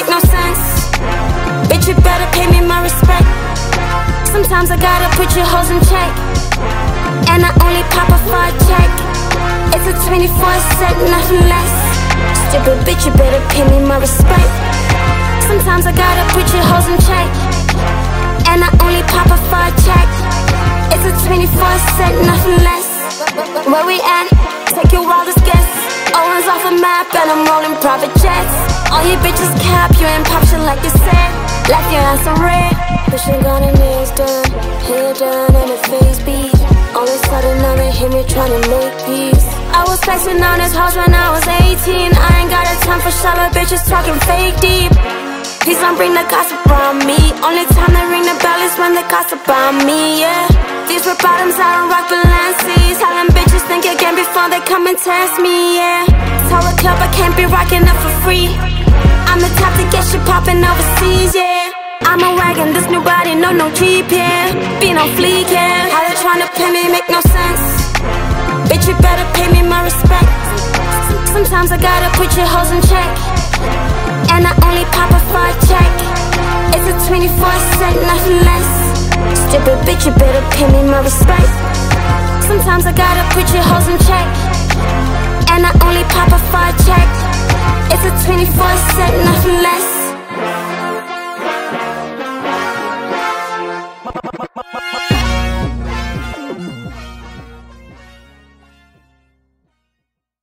make no sense. Bitch, you better pay me my respect. Sometimes I gotta put your hoes in check, and I only pop a 5 check. It's a 24 set, nothing less. Stupid bitch, you better pay me my respect. Sometimes I gotta put your hoes in check, and I only pop a 5 check. It's a 24 set, nothing less. Where we at? Take your wildest guess. Owens off a map and I'm rolling private jets. All you bitches cap, you ain't pop shit like you said. Left your ass on red. Pushing gun and nails done, hair done and a face beat. All of a sudden now they hear me trying to make peace. I was flexing on this house when I was 18. I ain't got a time for shallow bitches talking fake deep. Please don't bring the gossip around me. Only time they ring the bell is when they gossip about me, yeah. These red bottoms, I don't rock Balenci's. How them bitches think again before they come and test me, yeah. Tell the club I can't be rocking up for free. I'm the type to get shit poppin' overseas, yeah. I'm a wagon, this new body, no cheap, yeah. Be no fleek, yeah. How they tryna pay me make no sense. Bitch, you better pay me my respect. Sometimes I gotta put your hoes in check, and I only pop a 5 check. It's a 24 set, nothing less. Stupid bitch, you better pay me my respect. Sometimes I gotta put your hoes in check, and I only pop a 5 check.